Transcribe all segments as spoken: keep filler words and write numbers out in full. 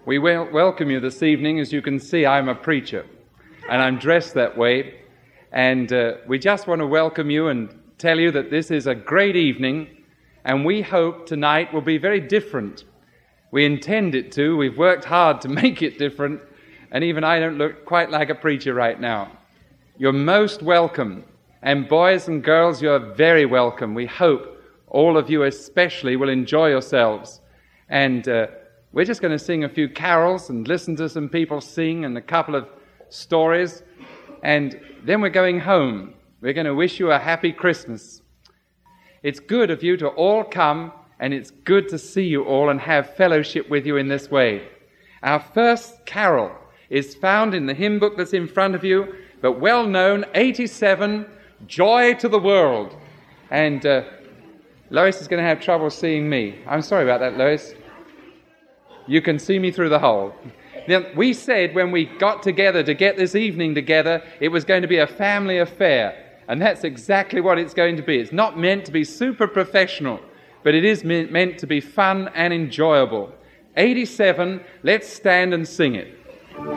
We wel- welcome you this evening. As you can see, I'm a preacher, and I'm dressed that way. And uh, we just want to welcome you and tell you that this is a great evening, and we hope tonight will be very different. We intend it to. We've worked hard to make it different, and even I don't look quite like a preacher right now. You're most welcome, and boys and girls, you're very welcome. We hope all of you especially will enjoy yourselves. And uh, we're just going to sing a few carols and listen to some people sing and a couple of stories, and then we're going home. We're going to wish you a happy Christmas. It's good of you to all come, and it's good to see you all and have fellowship with you in this way. Our first carol is found in the hymn book that's in front of you, but well known, eighty-seven, Joy to the World. And uh, Lois is going to have trouble seeing me. I'm sorry about that, Lois. You can see me through the hole. Now, we said when we got together to get this evening together, it was going to be a family affair. And that's exactly what it's going to be. It's not meant to be super professional, but it is me- meant to be fun and enjoyable. eighty-seven, let's stand and sing it. How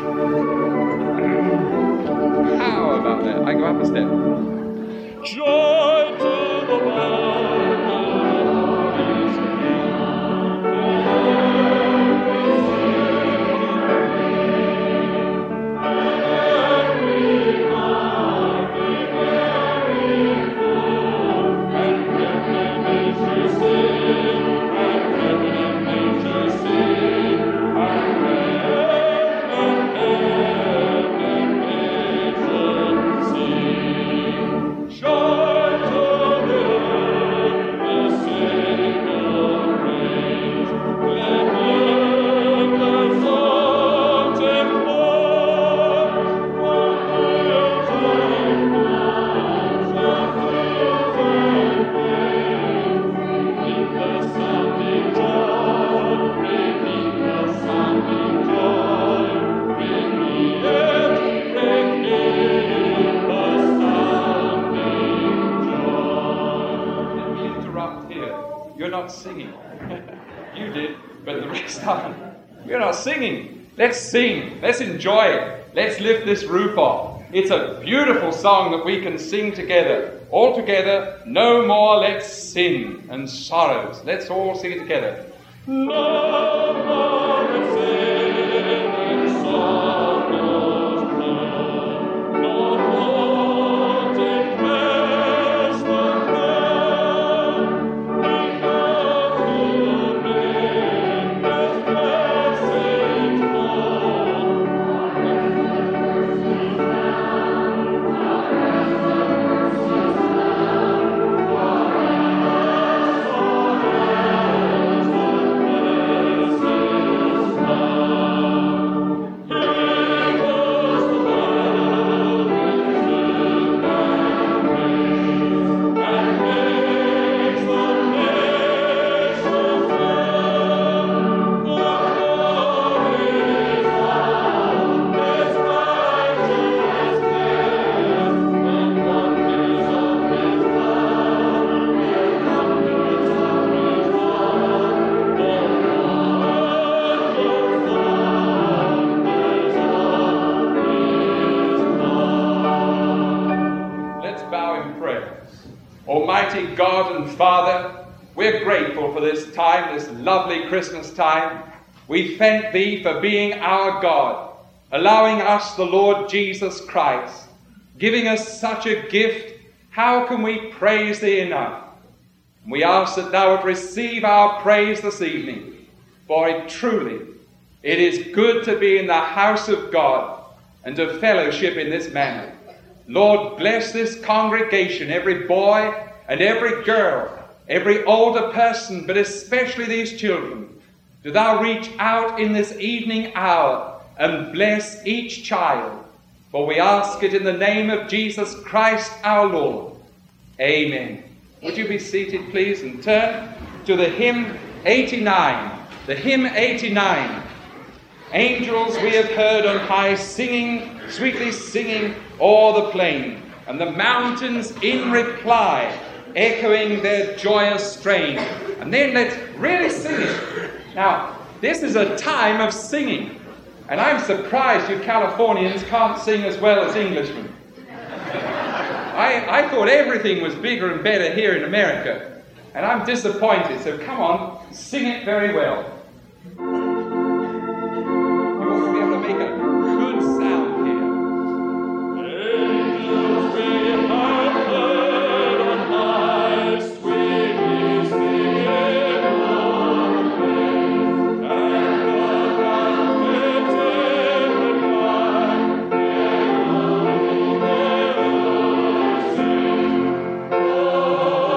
about that? I go up a step. Joy to the world. Singing. Let's sing. Let's enjoy it. Let's lift this roof off. It's a beautiful song that we can sing together. All together, no more let's sin and sorrows. Let's all sing it together. No more let's sin and sorrows. No more to press the God and Father, we're grateful for this time, this lovely Christmas time. We thank Thee for being our God, allowing us the Lord Jesus Christ, giving us such a gift. How can we praise Thee enough? We ask that Thou would receive our praise this evening, for it truly, it is good to be in the house of God and to fellowship in this manner. Lord, bless this congregation, every boy and every girl, every older person, but especially these children. Do Thou reach out in this evening hour and bless each child. For we ask it in the name of Jesus Christ our Lord. Amen. Would you be seated, please, and turn to the hymn eighty-nine. The hymn eighty-nine. Angels we have heard on high singing, sweetly singing o'er the plain, and the mountains in reply echoing their joyous strain. And then let's really sing it. Now, this is a time of singing. And I'm surprised you Californians can't sing as well as Englishmen. I, I thought everything was bigger and better here in America. And I'm disappointed, so come on, sing it very well. You ought to be able to make a good sound here. Angels we have heard on high, sweetly singing on earth, and the prophets in the night, their sing. Oh,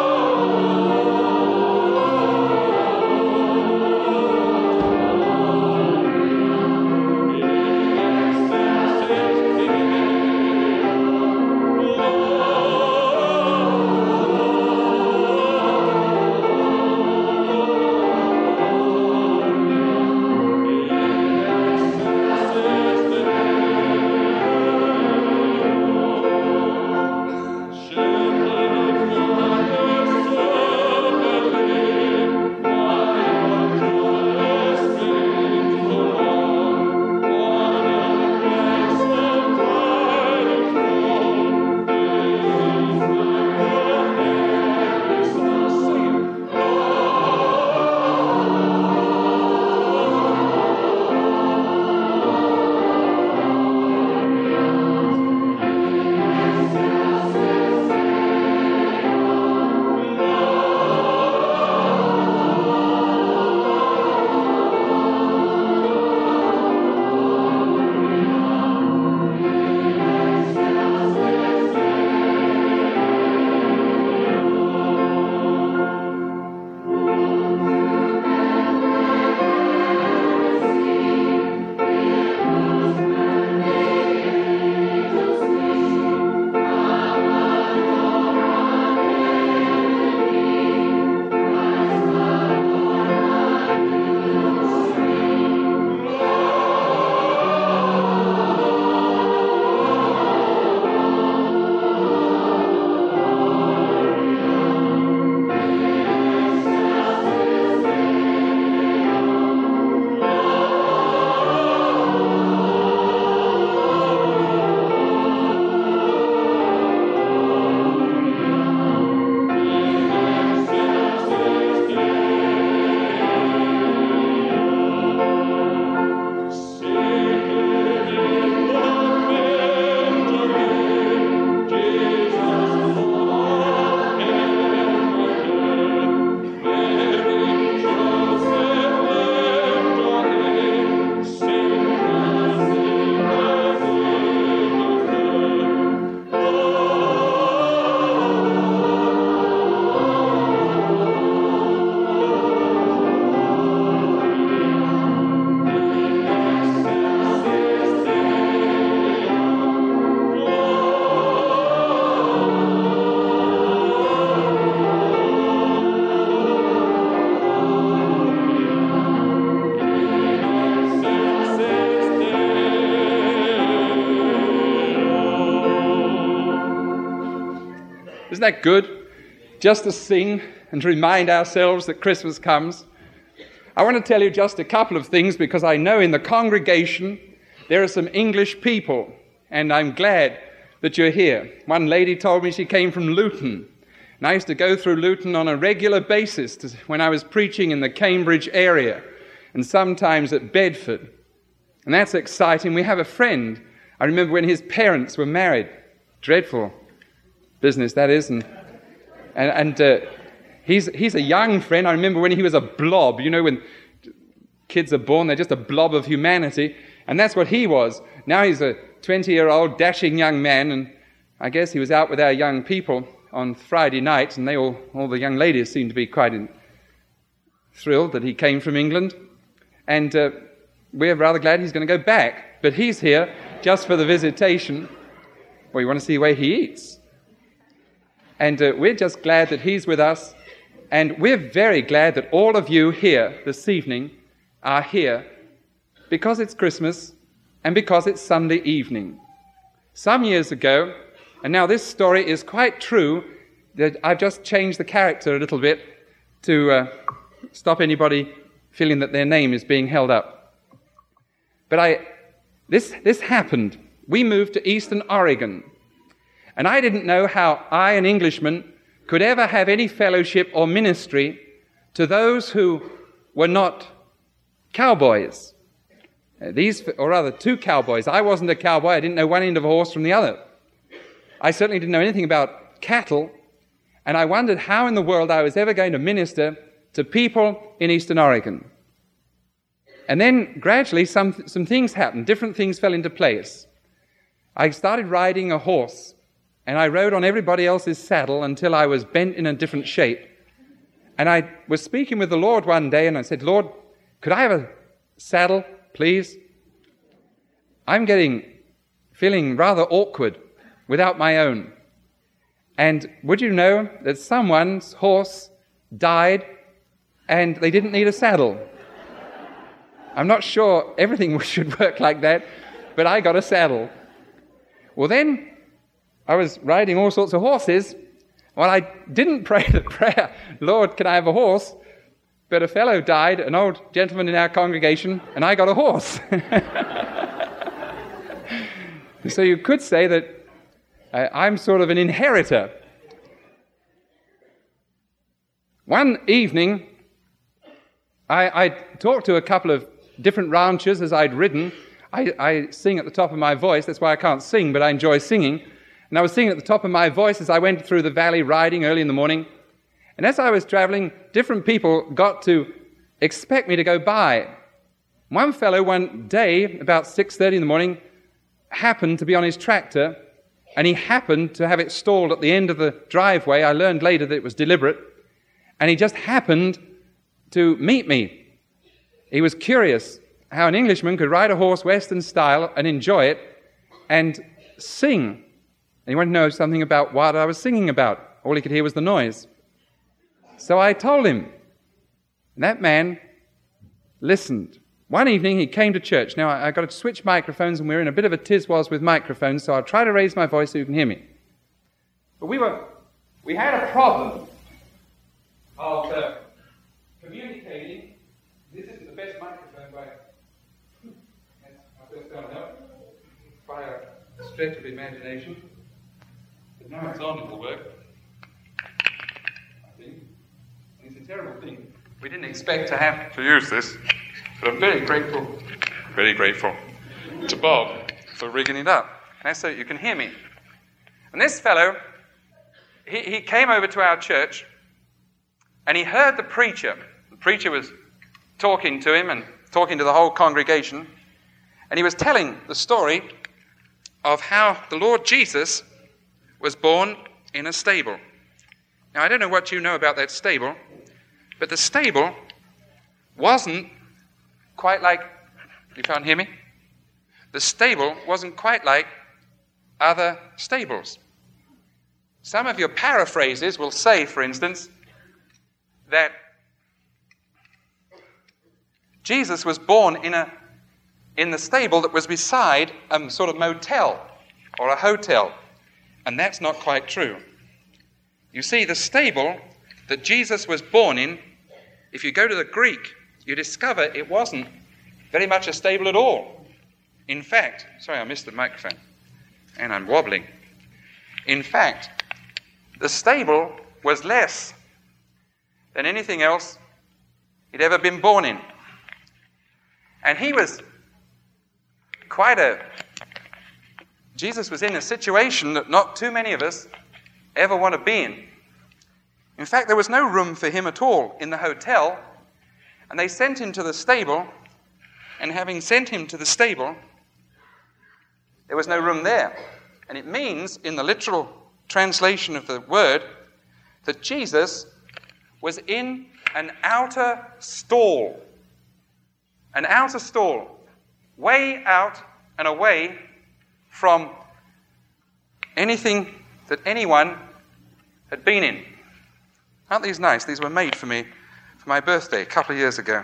Isn't that good? Just to sing and to remind ourselves that Christmas comes. I want to tell you just a couple of things because I know in the congregation there are some English people, and I'm glad that you're here. One lady told me she came from Luton, and I used to go through Luton on a regular basis to, when I was preaching in the Cambridge area, and sometimes at Bedford. And that's exciting. We have a friend. I remember when his parents were married. Dreadful business, that is. And, and, and uh, he's, he's a young friend. I remember when he was a blob. You know, when kids are born, they're just a blob of humanity. And that's what he was. Now he's a twenty-year-old dashing young man. And I guess he was out with our young people on Friday night. And they all, all the young ladies seemed to be quite in, thrilled that he came from England. And uh, we're rather glad he's going to go back. But he's here just for the visitation. Well, you want to see where he eats. And uh, we're just glad that he's with us. And we're very glad that all of you here this evening are here because it's Christmas and because it's Sunday evening. Some years ago, and now this story is quite true, that I've just changed the character a little bit to uh, stop anybody feeling that their name is being held up. But I, this, this happened. We moved to Eastern Oregon. And I didn't know how I, an Englishman, could ever have any fellowship or ministry to those who were not cowboys. Uh, these, or rather, two cowboys. I wasn't a cowboy. I didn't know one end of a horse from the other. I certainly didn't know anything about cattle. And I wondered how in the world I was ever going to minister to people in Eastern Oregon. And then gradually some, some things happened. Different things fell into place. I started riding a horse. And I rode on everybody else's saddle until I was bent in a different shape. And I was speaking with the Lord one day, and I said, Lord, could I have a saddle, please? I'm getting, feeling rather awkward without my own. And would you know that someone's horse died and they didn't need a saddle? I'm not sure everything should work like that, but I got a saddle. Well, then I was riding all sorts of horses. Well, I didn't pray the prayer, Lord, can I have a horse? But a fellow died, an old gentleman in our congregation, and I got a horse. So you could say that uh, I'm sort of an inheritor. One evening, I, I talked to a couple of different ranchers as I'd ridden. I, I sing at the top of my voice. That's why I can't sing, but I enjoy singing. And I was singing at the top of my voice as I went through the valley riding early in the morning. And as I was traveling, different people got to expect me to go by. One fellow one day, about six thirty in the morning, happened to be on his tractor, and he happened to have it stalled at the end of the driveway. I learned later that it was deliberate. And he just happened to meet me. He was curious how an Englishman could ride a horse Western style and enjoy it and sing. And he wanted to know something about what I was singing about. All he could hear was the noise. So I told him. And that man listened. One evening he came to church. Now I, I got to switch microphones, and we're in a bit of a tiz-was with microphones, so I'll try to raise my voice so you can hear me. But we were, we had a problem of uh, communicating. This isn't the best microphone by, I just don't know, by a stretch of imagination. But now it's on, it will work. I think. It's a terrible thing. We didn't expect to have to use this, but I'm very grateful, very grateful to Bob for rigging it up. And so you can hear me. And this fellow, he, he came over to our church, and he heard the preacher. The preacher was talking to him and talking to the whole congregation, and he was telling the story of how the Lord Jesus was born in a stable. Now, I don't know what you know about that stable, but the stable wasn't quite like, you can't hear me? The stable wasn't quite like other stables. Some of your paraphrases will say, for instance, that Jesus was born in a in the stable that was beside a sort of motel or a hotel. And that's not quite true. You see, the stable that Jesus was born in, if you go to the Greek, you discover it wasn't very much a stable at all. In fact, sorry, I missed the microphone, and I'm wobbling. In fact, the stable was less than anything else he'd ever been born in. And he was quite a... Jesus was in a situation that not too many of us ever want to be in. In fact, there was no room for him at all in the hotel, and they sent him to the stable, and having sent him to the stable, there was no room there. And it means, in the literal translation of the word, that Jesus was in an outer stall. An outer stall, way out and away from anything that anyone had been in. Aren't these nice? These were made for me for my birthday a couple of years ago.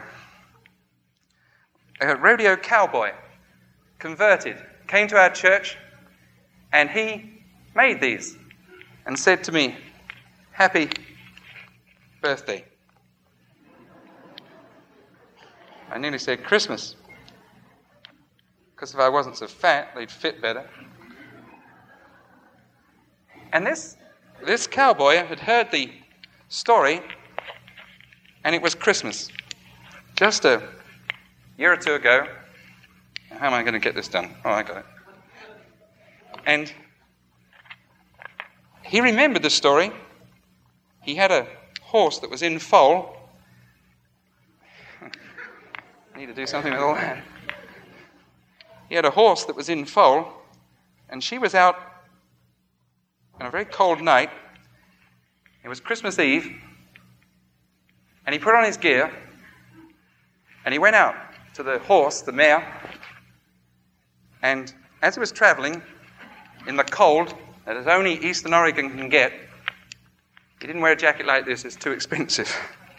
A rodeo cowboy, converted, came to our church, and he made these and said to me, "Happy birthday." I nearly said Christmas, because if I wasn't so fat, they'd fit better. And this, this cowboy had heard the story, and it was Christmas. Just a year or two ago. How am I going to get this done? Oh, I got it. And he remembered the story. He had a horse that was in foal. I need to do something with all that. He had a horse that was in foal, and she was out on a very cold night. It was Christmas Eve, and he put on his gear, and he went out to the horse, the mare, and as he was traveling in the cold that as only Eastern Oregon can get, he didn't wear a jacket like this, it's too expensive.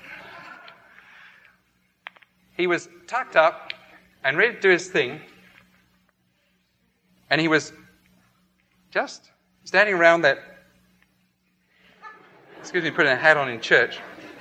He was tucked up and ready to do his thing, and he was just standing around that, excuse me, putting a hat on in church.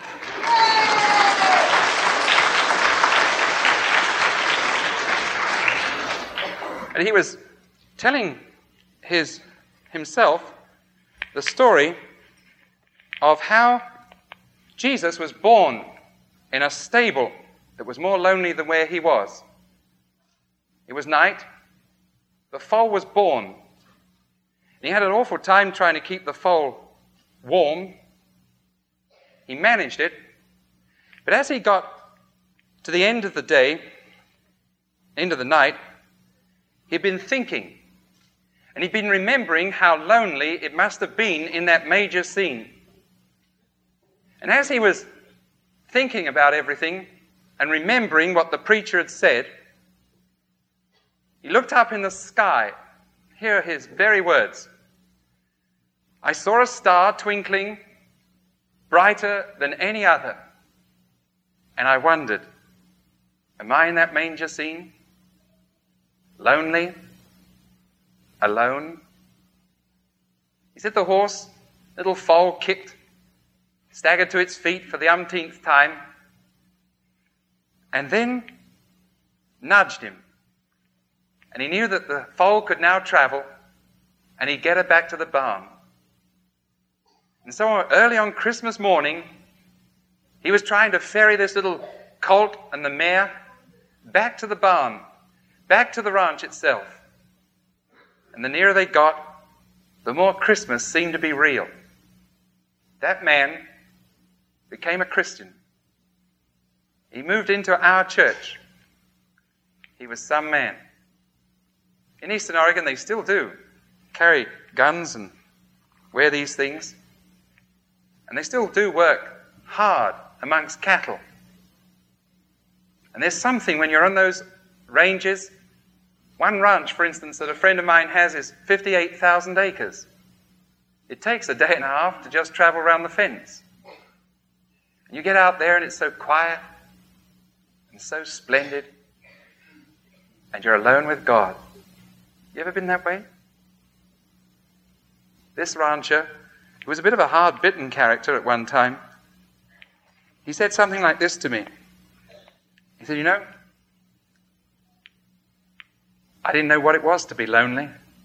And he was telling his himself the story of how Jesus was born in a stable that was more lonely than where he was. It was night. The foal was born. And he had an awful time trying to keep the foal warm. He managed it. But as he got to the end of the day, end of the night, he'd been thinking. And he'd been remembering how lonely it must have been in that major scene. And as he was thinking about everything and remembering what the preacher had said, he looked up in the sky. Here are his very words. I saw a star twinkling brighter than any other. And I wondered, am I in that manger scene? Lonely? Alone? He said the horse, little foal, kicked, staggered to its feet for the umpteenth time, and then nudged him. And he knew that the foal could now travel, and he'd get her back to the barn. And so early on Christmas morning, he was trying to ferry this little colt and the mare back to the barn, back to the ranch itself. And the nearer they got, the more Christmas seemed to be real. That man became a Christian. He moved into our church. He was some man. In Eastern Oregon, they still do carry guns and wear these things. And they still do work hard amongst cattle. And there's something when you're on those ranges. One ranch, for instance, that a friend of mine has is fifty-eight thousand acres. It takes a day and a half to just travel around the fence. And you get out there and it's so quiet and so splendid. And you're alone with God. You ever been that way? This rancher, who was a bit of a hard-bitten character at one time, he said something like this to me. He said, you know, I didn't know what it was to be lonely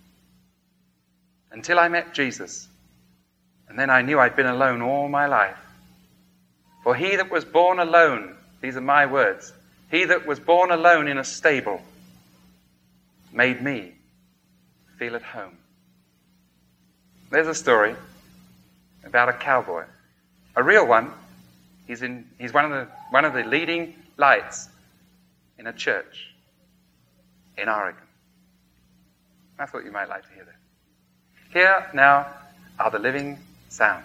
until I met Jesus. And then I knew I'd been alone all my life. For he that was born alone, these are my words, he that was born alone in a stable made me feel at home. There's a story about a cowboy, a real one. He's in. He's one of the one of the leading lights in a church in Oregon. I thought you might like to hear that. Here now are the living sounds.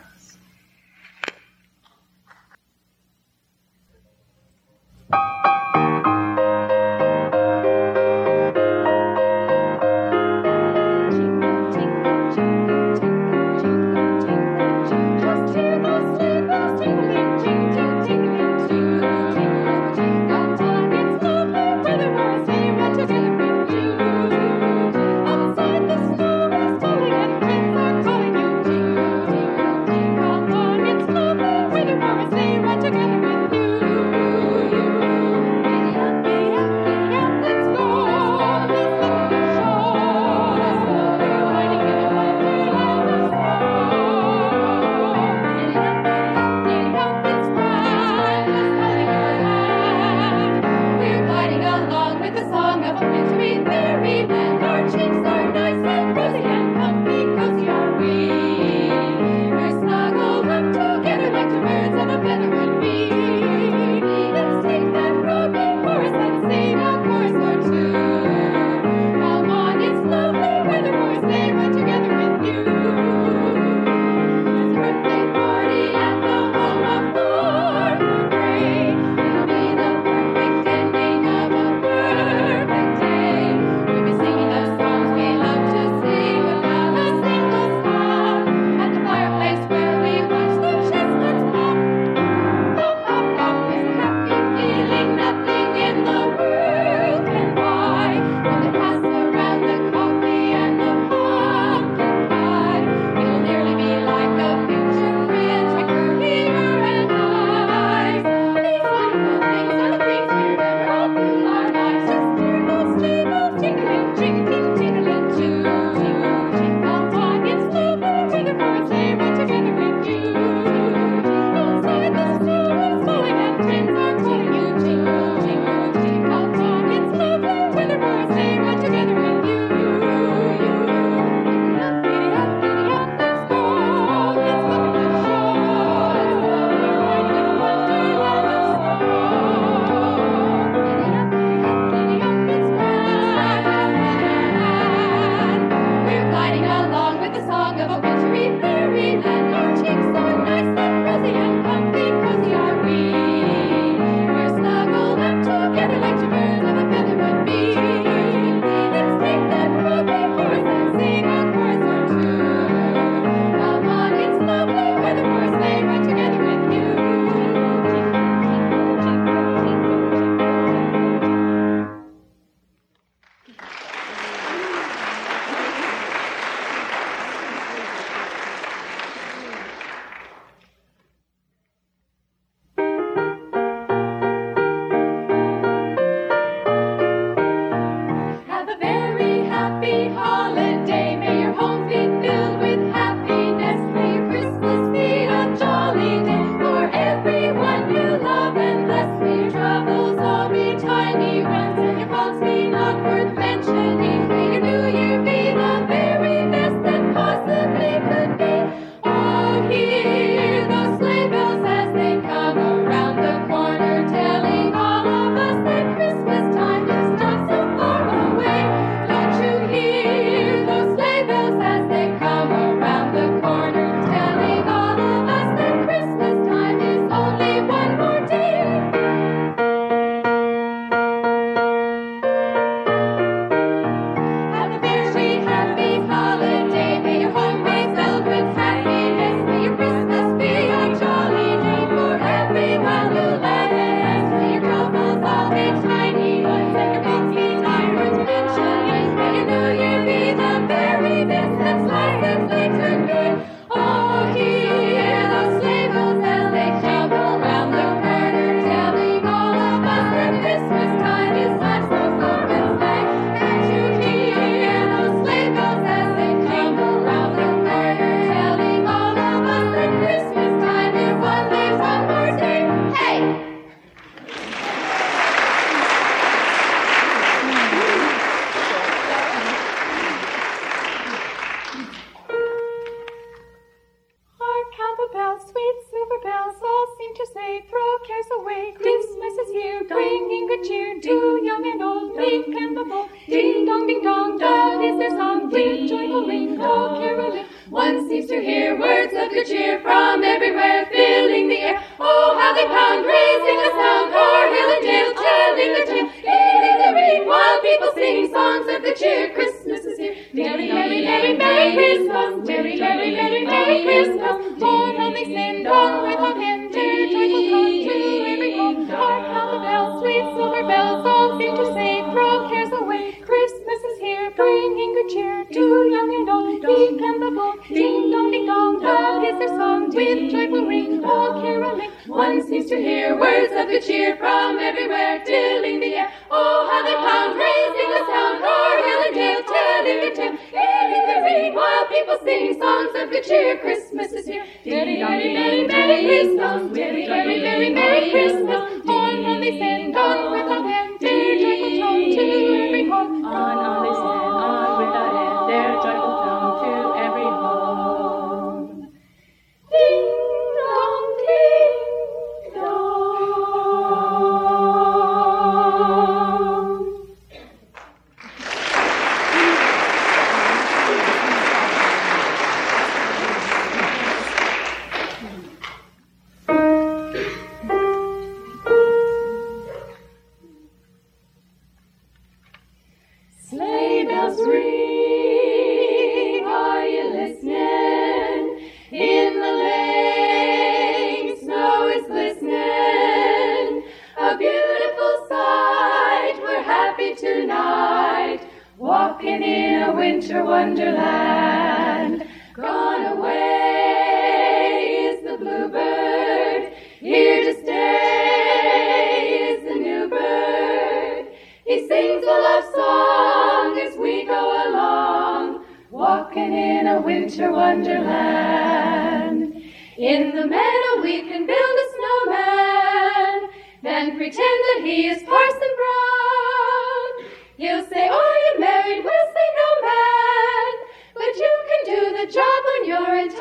He'll say, are you married? We'll say, no, man. But you can do the job when you're in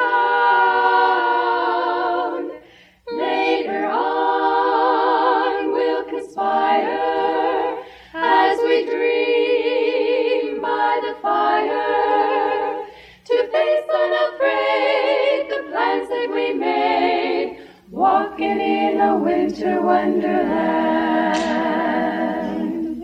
town. Later on, we'll conspire as we dream by the fire to face unafraid the plans that we made, walking in a winter wonderland.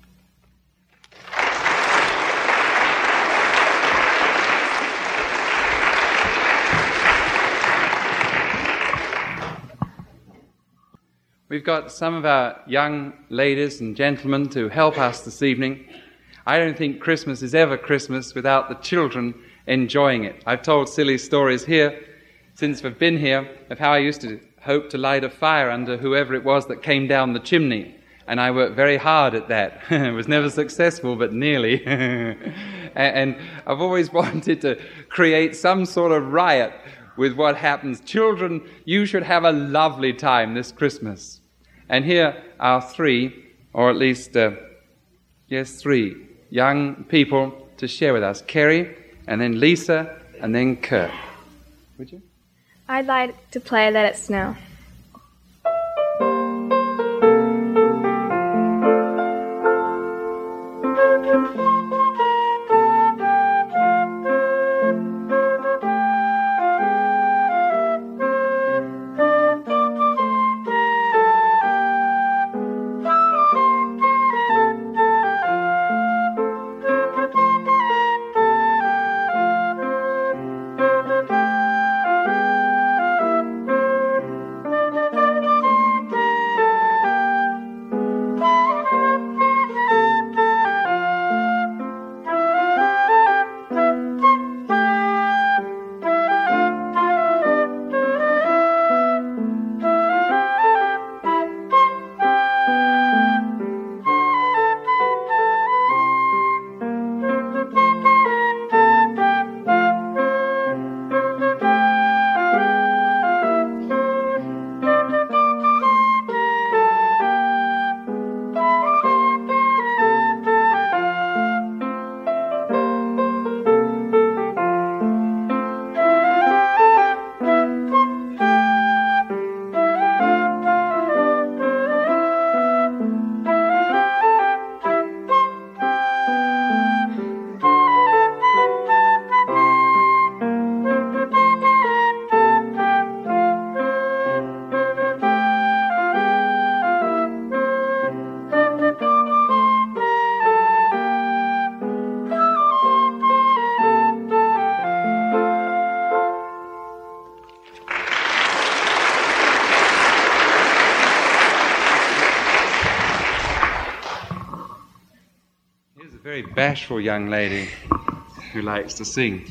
We've got some of our young ladies and gentlemen to help us this evening. I don't think Christmas is ever Christmas without the children enjoying it. I've told silly stories here since we've been here of how I used to hope to light a fire under whoever it was that came down the chimney. And I worked very hard at that. It was never successful, but nearly. And I've always wanted to create some sort of riot with what happens. Children, you should have a lovely time this Christmas. And here are three, or at least, uh, yes, three young people to share with us. Kerry, and then Lisa, and then Kurt. Would you? I'd like to play Let It Snow. Very bashful young lady who likes to sing.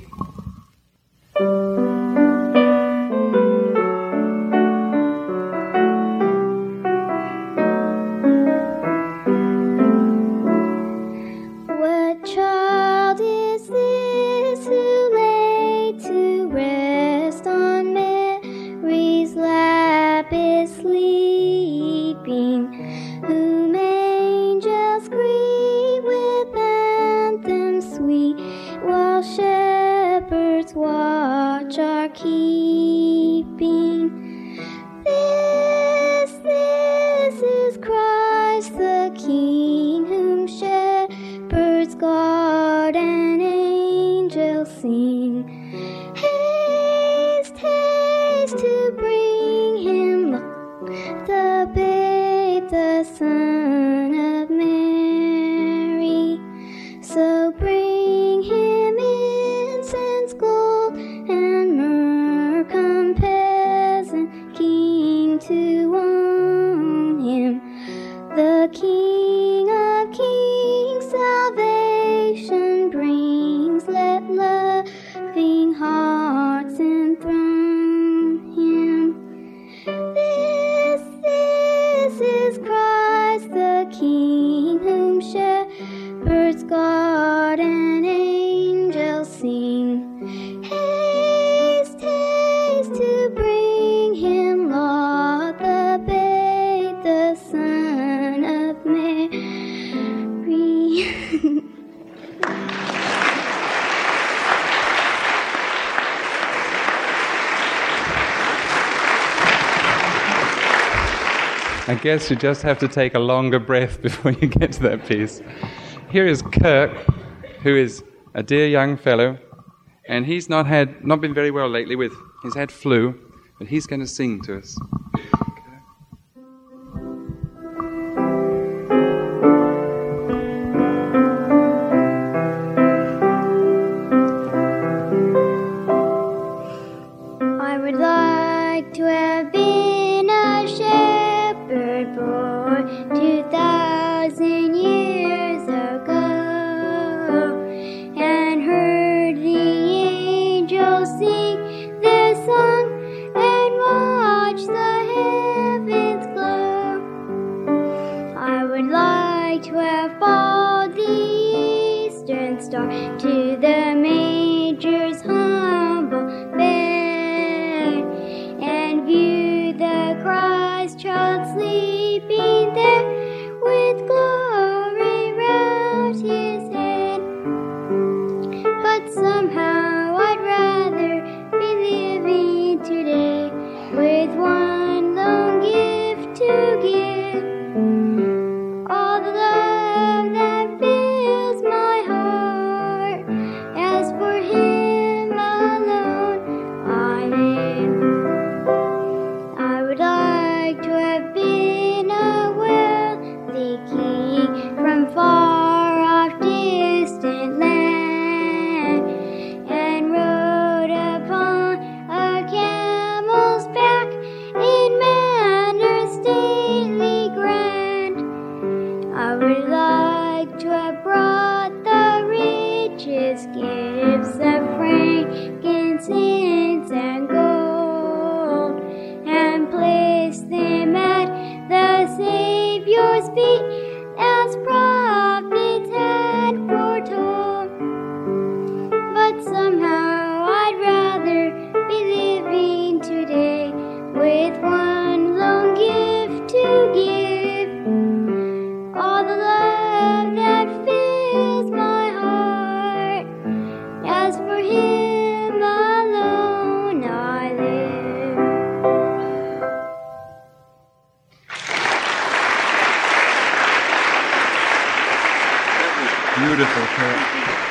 What child is this who lay to rest on Mary's lap is sleeping, whom angels greet with anthems sweet, while shepherds watch are keeping? This, this is Christ the King, whom shepherds guard and angels sing. Haste, haste to bring him, the babe, the Son of Mary. So bring him incense, gold, and myrrh, come peasant king to own him, the King of kings, salvation brings. Let loving hearts enthrone him. This, this is Christ the King, whom shepherds guard and angels sing. Haste, haste to bring him, Lord, the babe, the Son of Mary. I guess you just have to take a longer breath before you get to that piece. Here is Kirk, who is a dear young fellow, and he's not had not been very well lately. With he's had flu, but he's going to sing to us. I would like to have been a shepherd boy two thousand years ago, and heard the angels sing their song and watched the heavens glow. I would like to have followed the eastern star to the major's humble bed, and view the Christ child sleeping there with glory round his head. But somehow I'd rather be living today with one lone gift to give, all the love that fills my heart. As for him alone I live. I would like to have been a wealthy king from far off distant land, and rode upon a camel's back in manner stately grand. I would like to have brought the richest gifts of frankincense and gold, and placed them at the Savior's feet as prophets had foretold. But somehow I'd rather be living today with one lone gift to give, all the love that fills my heart. As for him alone I live. Beautiful, Kirk.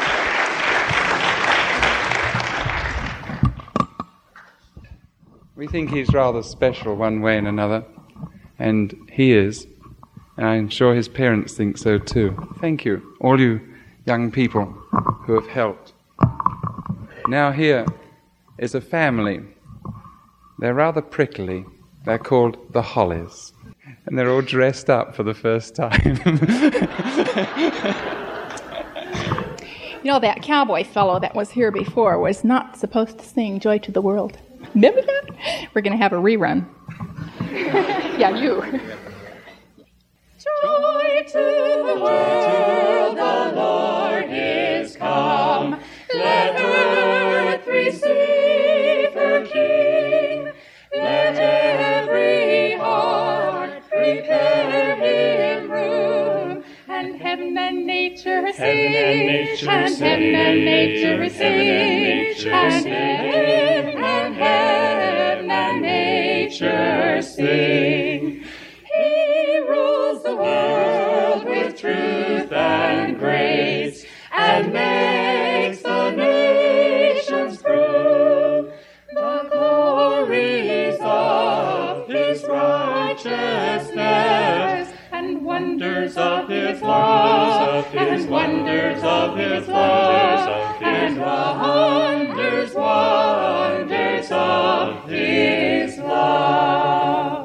We think he's rather special one way and another, and he is, and I'm sure his parents think so too. Thank you, all you young people who have helped. Now here is a family. They're rather prickly. They're called the Hollies, and they're all dressed up for the first time. You know, that cowboy fellow that was here before was not supposed to sing Joy to the World. Remember that? We're going to have a rerun. Yeah, you. Joy to the world, the Lord is come. Let earth receive her King. Let every heart prepare him room. And heaven and nature sing. And heaven and nature sing. And heaven and heaven and nature sing. He rules the world with truth and grace, and makes the nations prove the glories of his righteousness, and wonders of his love, and wonders of his love, and wonders, wonders of his love.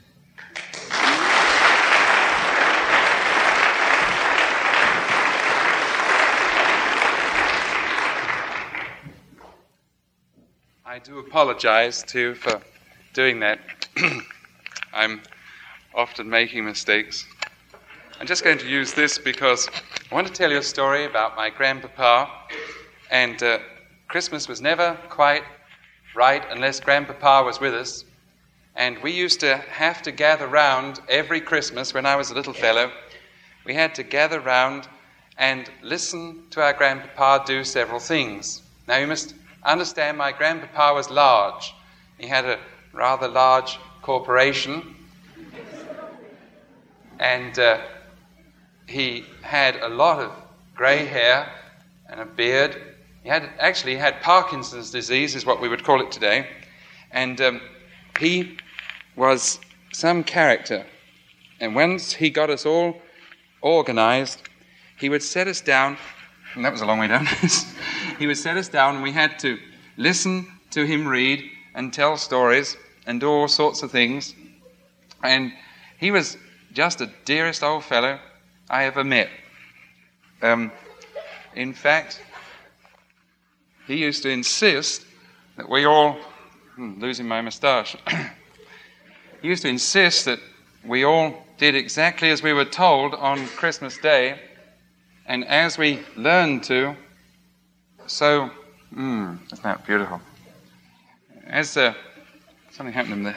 I do apologize to you for doing that. I'm often making mistakes. I'm just going to use this because I want to tell you a story about my grandpapa, and uh, Christmas was never quite right unless grandpapa was with us, and we used to have to gather round every Christmas when I was a little fellow. We had to gather round and listen to our grandpapa do several things. Now you must understand, my grandpapa was large. He had a rather large corporation, And uh, he had a lot of grey hair and a beard. He had actually had Parkinson's disease, is what we would call it today. And um, he was some character. And once he got us all organized, he would set us down, and that was a long way down. He would set us down, and we had to listen to him read and tell stories and do all sorts of things. And he was just the dearest old fellow I ever met. Um, in fact, he used to insist that we all, hmm, losing my moustache, he used to insist that we all did exactly as we were told on Christmas Day, and as we learned to, so, hmm, isn't that beautiful? As uh, something happened to him there.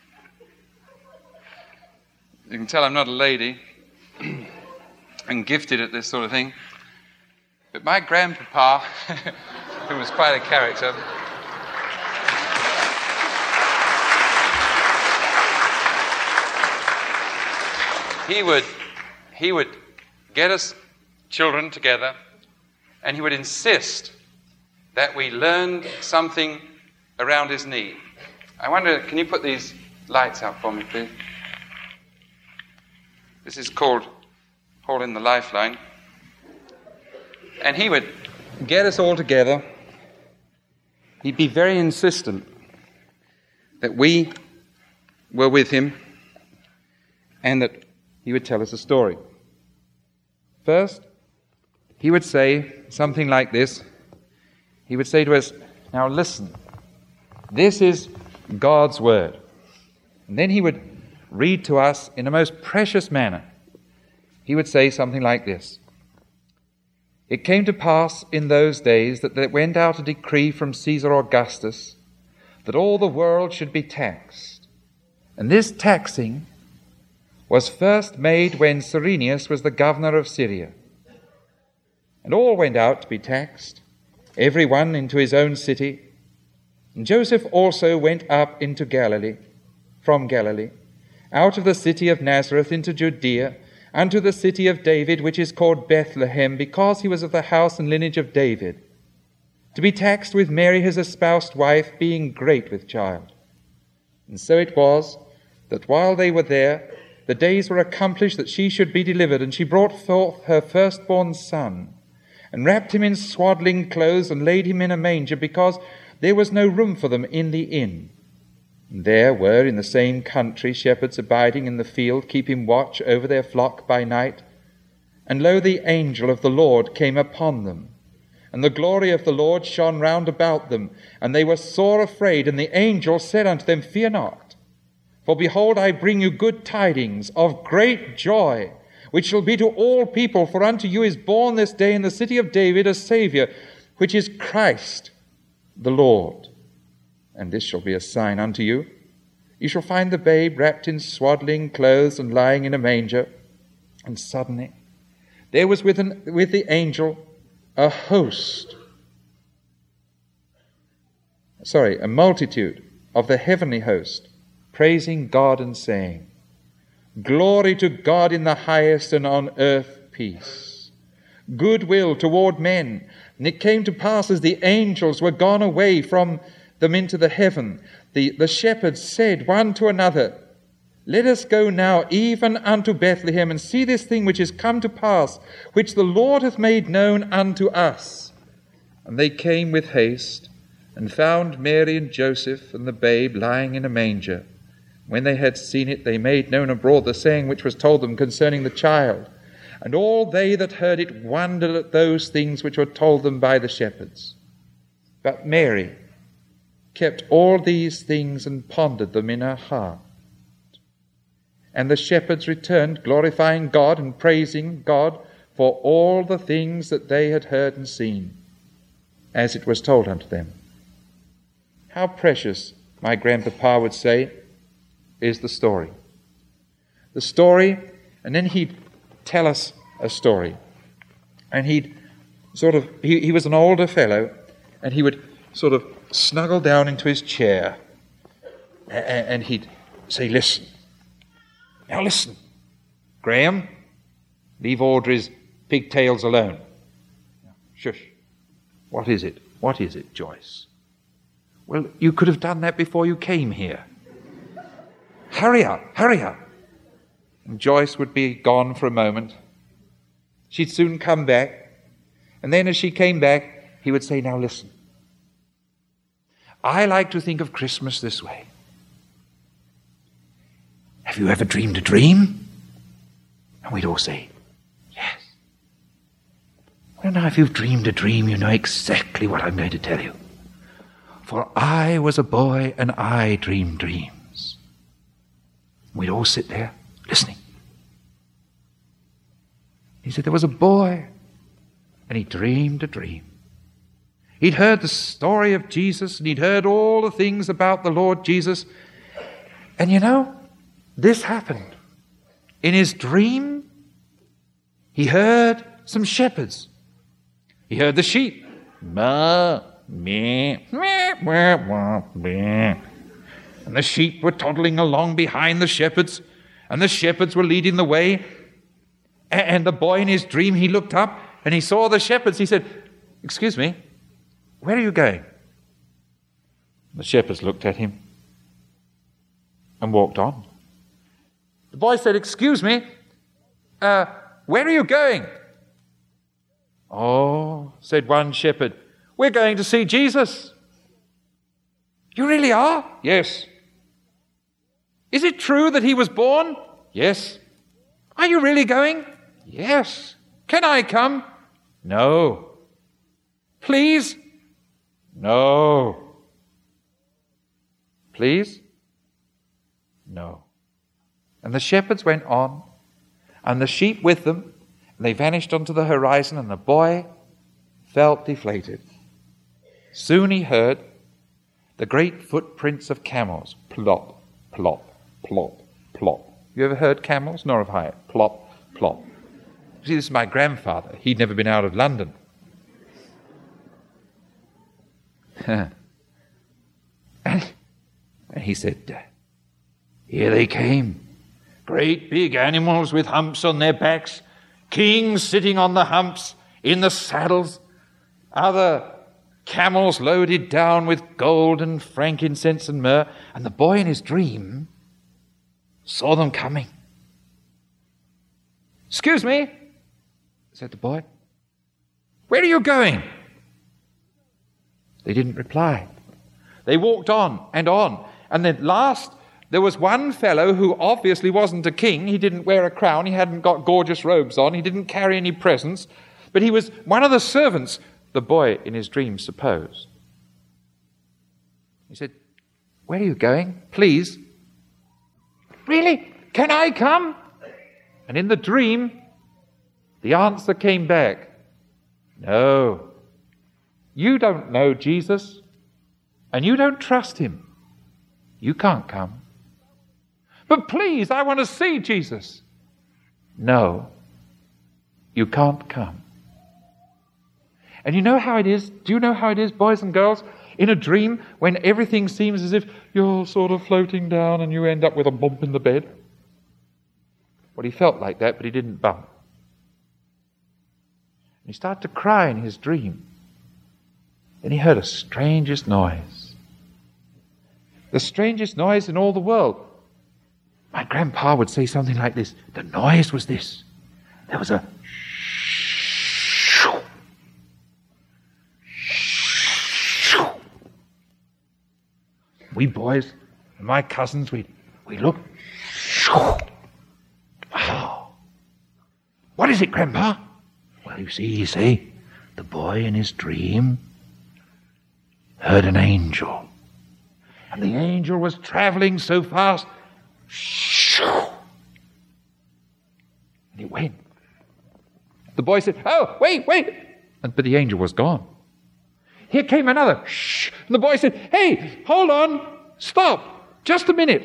You can tell I'm not a lady and gifted at this sort of thing. But my grandpapa, who was quite a character, he would he would get us children together, and he would insist that we learned something around his knee. I wonder, can you put these lights out for me, please? This is called Hole in the Lifeline. And he would get us all together. He'd be very insistent that we were with him and that he would tell us a story. First, he would say something like this. He would say to us, now listen, this is God's word. And then he would read to us in a most precious manner. He would say something like this. It came to pass in those days that there went out a decree from Caesar Augustus that all the world should be taxed. And this taxing was first made when Cyrenius was the governor of Syria. And all went out to be taxed, every one into his own city. And Joseph also went up into Galilee, from Galilee, out of the city of Nazareth into Judea, unto the city of David, which is called Bethlehem, because he was of the house and lineage of David, to be taxed with Mary his espoused wife, being great with child. And so it was, that while they were there, the days were accomplished that she should be delivered, and she brought forth her firstborn son, and wrapped him in swaddling clothes, and laid him in a manger, because there was no room for them in the inn. And there were in the same country shepherds abiding in the field, keeping watch over their flock by night. And lo, the angel of the Lord came upon them, and the glory of the Lord shone round about them, and they were sore afraid. And the angel said unto them, Fear not, for behold, I bring you good tidings of great joy, which shall be to all people. For unto you is born this day in the city of David a Saviour, which is Christ the Lord. And this shall be a sign unto you. You shall find the babe wrapped in swaddling clothes and lying in a manger. And suddenly there was with, an, with the angel a host, sorry, a multitude of the heavenly host, praising God and saying, Glory to God in the highest, and on earth peace, goodwill toward men. And it came to pass, as the angels were gone away from them into the heaven, the, the shepherds said one to another, Let us go now even unto Bethlehem, and see this thing which is come to pass, which the Lord hath made known unto us. And they came with haste, and found Mary and Joseph and the babe lying in a manger. When they had seen it, they made known abroad the saying which was told them concerning the child. And all they that heard it wondered at those things which were told them by the shepherds. But Mary kept all these things and pondered them in her heart. And the shepherds returned, glorifying God and praising God for all the things that they had heard and seen, as it was told unto them. How precious, my grandpapa would say, is the story. The story, and then he'd tell us a story. And he'd sort of, he, he was an older fellow, and he would sort of snuggle down into his chair, and, and he'd say, Listen, now listen, Graham, leave Audrey's pigtails alone. Shush. What is it? What is it, Joyce? Well, you could have done that before you came here. Hurry up, hurry up. And Joyce would be gone for a moment. She'd soon come back. And then as she came back, he would say, now listen. I like to think of Christmas this way. Have you ever dreamed a dream? And we'd all say, yes. Well, now, if you've dreamed a dream, you know exactly what I'm going to tell you. For I was a boy and I dreamed dreams. We'd all sit there listening. He said there was a boy and he dreamed a dream. He'd heard the story of Jesus and he'd heard all the things about the Lord Jesus. And you know, this happened. In his dream, he heard some shepherds. He heard the sheep. Ma, meh, meh, meh, meh, meh. And the sheep were toddling along behind the shepherds, and the shepherds were leading the way. And the boy in his dream, he looked up and he saw the shepherds. He said, excuse me, where are you going? The shepherds looked at him and walked on. The boy said, excuse me, uh, where are you going? Oh, said one shepherd, we're going to see Jesus. You really are? Yes. Is it true that he was born? Yes. Are you really going? Yes. Can I come? No. Please? No. Please? No. And the shepherds went on, and the sheep with them, and they vanished onto the horizon, and the boy felt deflated. Soon he heard the great footprints of camels. Plop, plop, plop, plop. You ever heard camels? Nor have I. Plop, plop. See, this is my grandfather. He'd never been out of London. and, and he said, here they came. Great big animals with humps on their backs. Kings sitting on the humps in the saddles. Other camels loaded down with gold and frankincense and myrrh. And the boy in his dream saw them coming. Excuse me, said the boy. Where are you going? They didn't reply. They walked on and on. And then last, there was one fellow who obviously wasn't a king. He didn't wear a crown. He hadn't got gorgeous robes on. He didn't carry any presents. But he was one of the servants, the boy in his dream supposed. He said, where are you going? Please. Really? Can I come? And in the dream, the answer came back. No. You don't know Jesus, and you don't trust him. You can't come. But please, I want to see Jesus. No, you can't come. And you know how it is? Do you know how it is, boys and girls? In a dream, when everything seems as if you're sort of floating down and you end up with a bump in the bed. Well, he felt like that, but he didn't bump. He started to cry in his dream. Then he heard a strangest noise. The strangest noise in all the world. My grandpa would say something like this. The noise was this. There was a shoo, shoo. We boys and my cousins, we we looked. Shoo. Wow. What is it, Grandpa? Well, you see, you see, the boy in his dream heard an angel. And the angel was traveling so fast. And he went. The boy said, oh, wait, wait. And, but the angel was gone. Here came another. Shh. And the boy said, hey, hold on. Stop. Just a minute.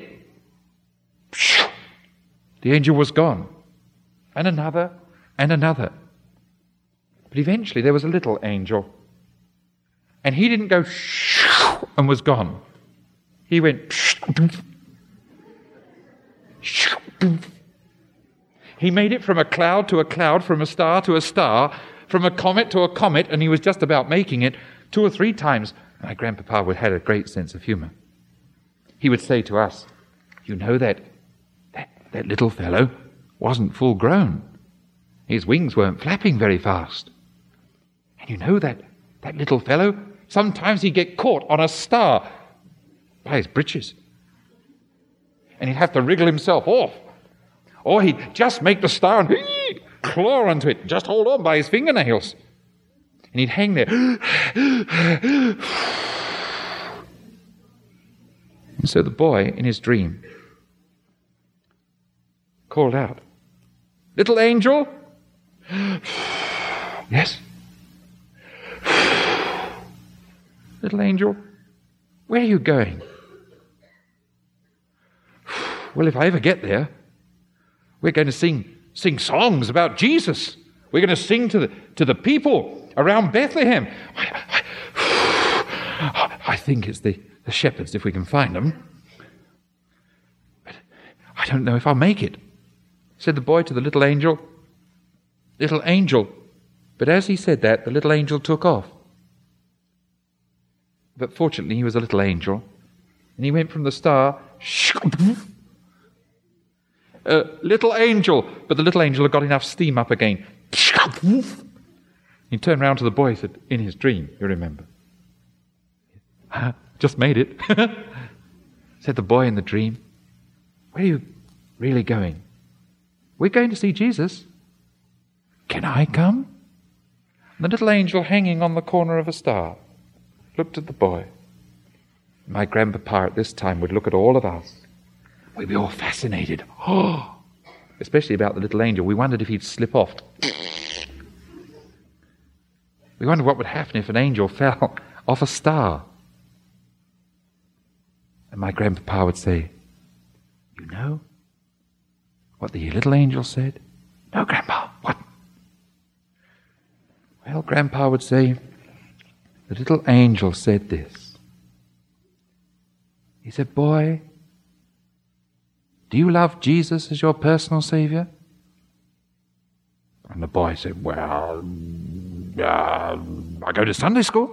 The angel was gone. And another, and another. But eventually there was a little angel. And he didn't go and was gone. He went. He made it from a cloud to a cloud, from a star to a star, from a comet to a comet, and he was just about making it two or three times. My grandpapa would had a great sense of humor. He would say to us, you know that, that that little fellow wasn't full grown. His wings weren't flapping very fast. And you know that that little fellow, sometimes he'd get caught on a star by his breeches. And he'd have to wriggle himself off. Or he'd just make the star and hee, claw onto it, just hold on by his fingernails. And he'd hang there. And so the boy, in his dream, called out, little angel? Yes? Little angel, where are you going? Well, if I ever get there, we're going to sing sing songs about Jesus. We're going to sing to the to the people around Bethlehem. I, I, I think it's the, the shepherds, if we can find them. But I don't know if I'll make it, said the boy to the little angel. Little angel. But as he said that, the little angel took off. But fortunately, he was a little angel, and he went from the star, uh, little angel, but the little angel had got enough steam up again. He turned round to the boy and said, in his dream, you remember, just made it, said the boy in the dream, where are you really going? We're going to see Jesus. Can I come? And the little angel hanging on the corner of a star looked at the boy. My grandpapa at this time would look at all of us. We'd be all fascinated. Oh, especially about the little angel. We wondered if he'd slip off. We wondered what would happen if an angel fell off a star. And my grandpapa would say, you know what the little angel said? No, Grandpa, what? Well, Grandpa would say, the little angel said this. He said, boy, do you love Jesus as your personal Savior? And the boy said, well, uh, I go to Sunday school.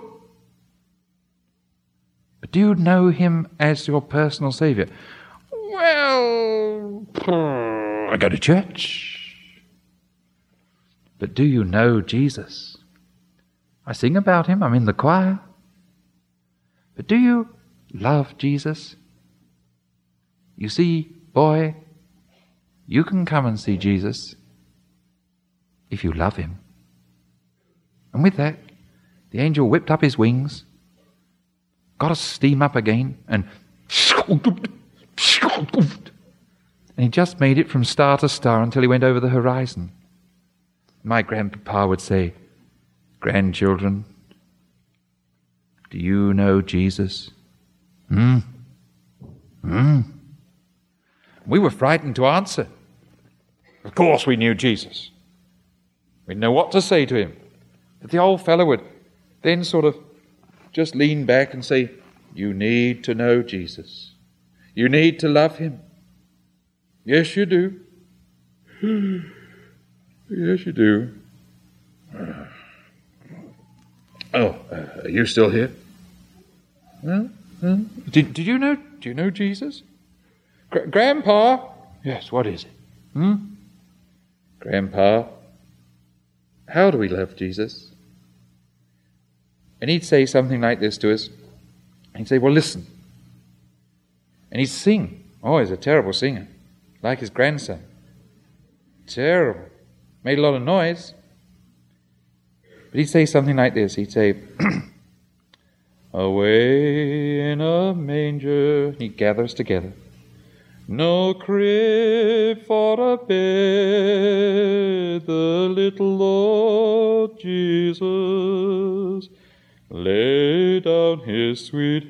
But do you know him as your personal Savior? Well, I go to church. But do you know Jesus? I sing about him, I'm in the choir. But do you love Jesus? You see, boy, you can come and see Jesus if you love him. And with that, the angel whipped up his wings, got a steam up again, and and he just made it from star to star until he went over the horizon. My grandpapa would say, grandchildren, do you know Jesus? Hmm? Hmm? We were frightened to answer. Of course we knew Jesus. We didn't know what to say to him. But the old fellow would then sort of just lean back and say, you need to know Jesus. You need to love him. Yes, you do. Yes, you do. Oh, uh, are you still here? Well, well did, did you know, do you know Jesus? Gra- Grandpa? Yes, what is it? Hmm? Grandpa, how do we love Jesus? And he'd say something like this to us. He'd say, well, listen. And he'd sing. Oh, he's a terrible singer. Like his grandson. Terrible. Made a lot of noise. But he'd say something like this. He'd say, away in a manger. He'd gather us together. No crib for a bed, the little Lord Jesus lay down his sweet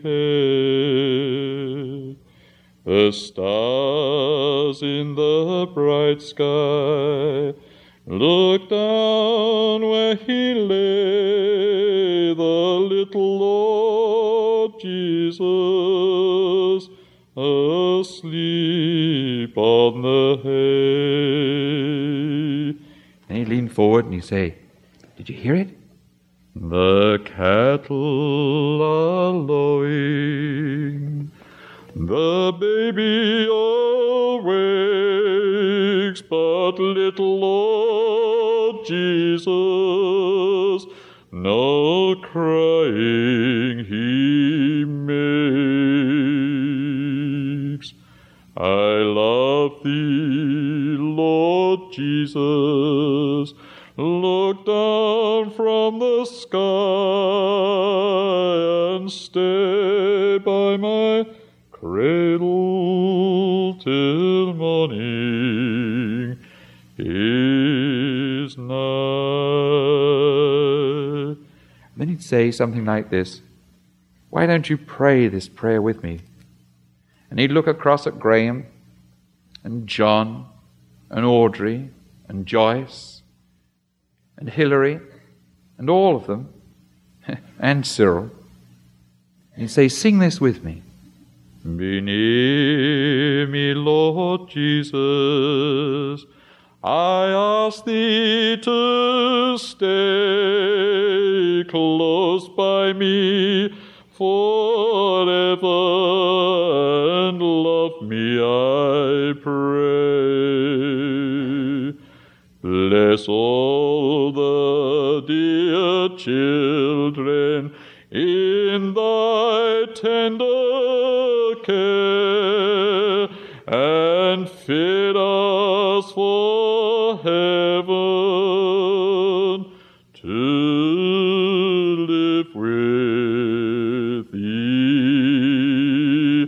head. The stars in the bright sky look down where he lay, the little Lord Jesus asleep on the hay. he'd lean forward and he'd say, "Did you hear it? The cattle are lowing, the baby awakes, but little Lord Jesus no crying he makes. I love thee, Lord Jesus. Look down from the sky and stay by my cradle till morning is nigh." Then he'd say something like this, "Why don't you pray this prayer with me?" And he'd look across at Graham and John and Audrey and Joyce and Hilary and all of them and Cyril. And he'd say, "Sing this with me. Be near me, Lord Jesus. I ask thee to stay close by me forever, and love me, I pray. Bless all the dear children in thy tender care, and fit us for heaven to live with thee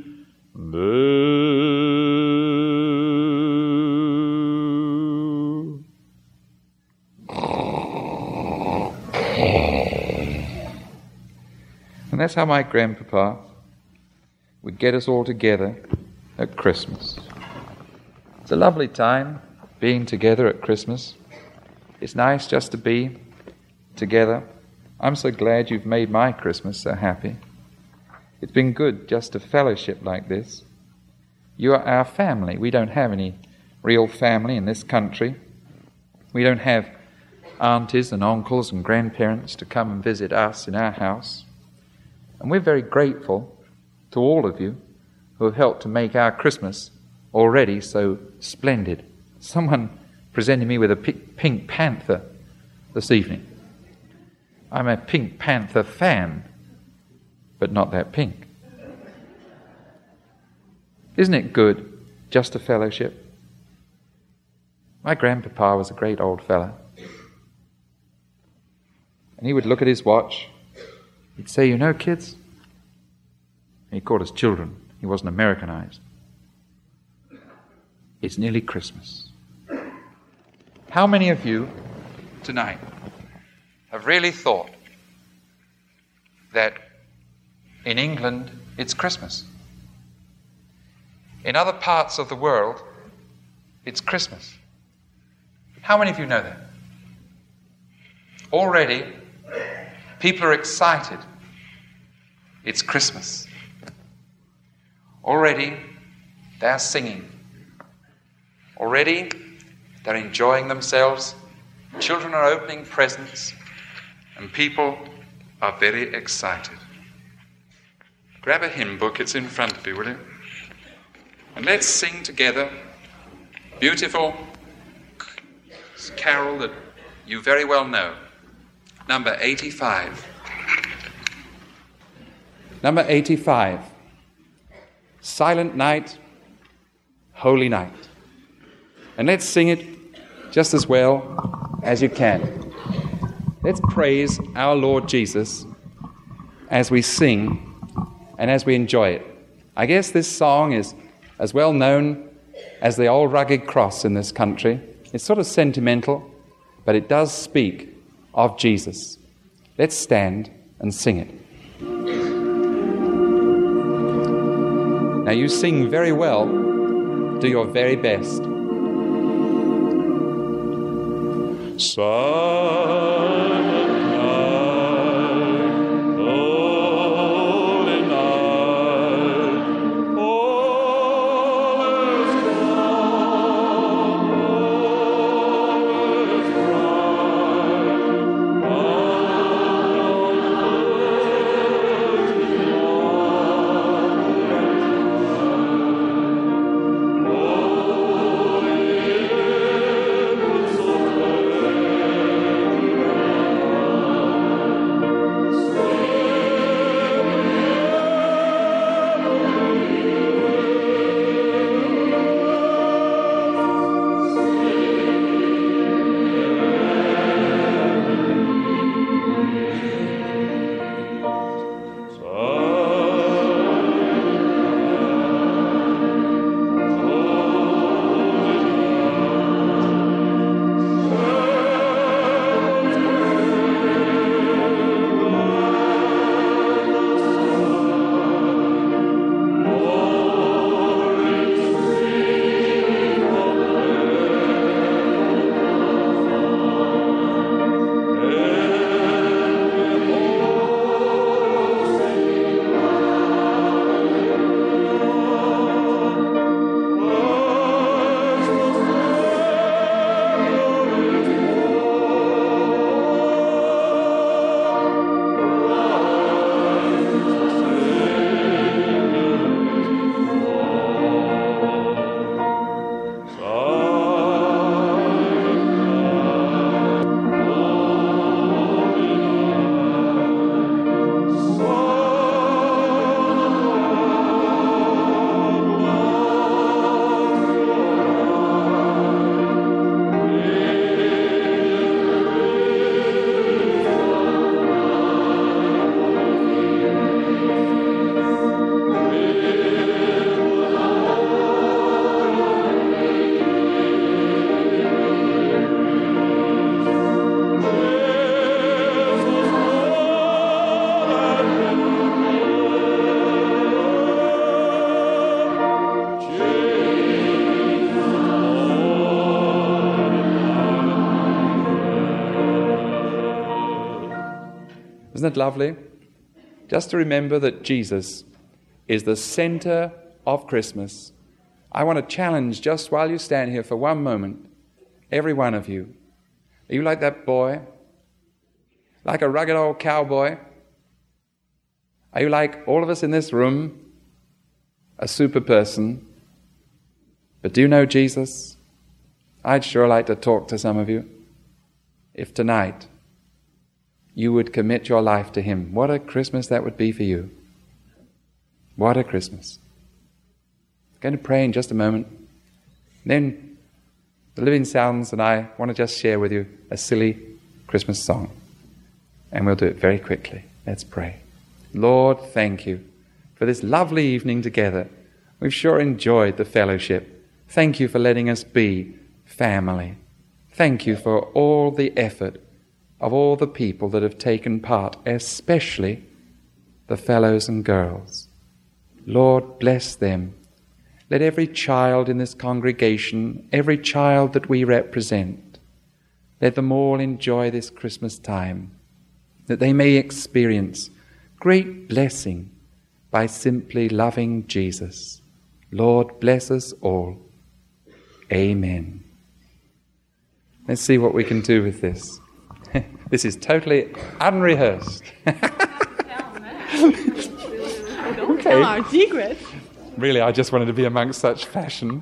And that's how my grandpapa would get us all together at Christmas. It's a lovely time being together at Christmas. It's nice just to be together. I'm so glad you've made my Christmas so happy. It's been good just to fellowship like this. You are our family. We don't have any real family in this country. We don't have aunties and uncles and grandparents to come and visit us in our house. And we're very grateful to all of you who have helped to make our Christmas already so splendid. Someone presented me with a Pink Panther this evening. I'm a Pink Panther fan, but not that pink. Isn't it good just a fellowship? My grandpapa was a great old fella. And he would look at his watch. He'd say, "You know, kids," he called us children. He wasn't Americanized. "It's nearly Christmas." How many of you tonight have really thought that in England it's Christmas? In other parts of the world, it's Christmas. How many of you know that? Already, people are excited. It's Christmas. Already, they're singing. Already, they're enjoying themselves. Children are opening presents, and people are very excited. Grab a hymn book, it's in front of you, will you? And let's sing together a beautiful carol that you very well know. Number eighty-five. Number eighty-five. Silent Night, Holy Night. And let's sing it just as well as you can. Let's praise our Lord Jesus as we sing and as we enjoy it. I guess this song is as well known as the old rugged cross in this country. It's sort of sentimental, but it does speak of Jesus. Let's stand and sing it. Now you sing very well. Do your very best. Silent night, holy night, all is calm, all is bright. Isn't it lovely? Just to remember that Jesus is the center of Christmas. I want to challenge, just while you stand here for one moment, every one of you. Are you like that boy? Like a rugged old cowboy? Are you like all of us in this room? A super person? But do you know Jesus? I'd sure like to talk to some of you. If tonight you would commit your life to Him, what a Christmas that would be for you. What a Christmas. I'm going to pray in just a moment. Then the Living Sounds and I want to just share with you a silly Christmas song. And we'll do it very quickly. Let's pray. Lord, thank you for this lovely evening together. We've sure enjoyed the fellowship. Thank you for letting us be family. Thank you for all the effort of all the people that have taken part, especially the fellows and girls. Lord, bless them. Let every child in this congregation, every child that we represent, let them all enjoy this Christmas time, that they may experience great blessing by simply loving Jesus. Lord, bless us all. Amen. Let's see what we can do with this. This is totally unrehearsed. Don't tell our secret. Really, I just wanted to be amongst such fashion.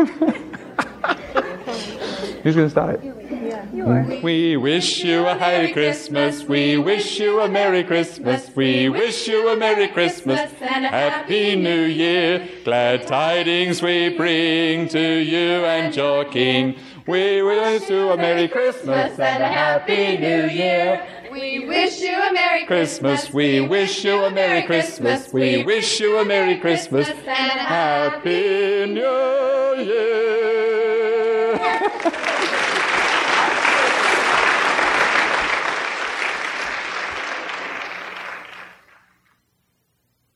Who's going to start it? We wish you a Merry Christmas, we wish you a Merry Christmas, we wish you a Merry Christmas and a Happy New Year. Glad tidings we bring to you and your King. We wish you a Merry Christmas and a Happy New Year. We wish you a Merry Christmas, we wish you a Merry Christmas, we wish you a Merry Christmas and a Happy New Year.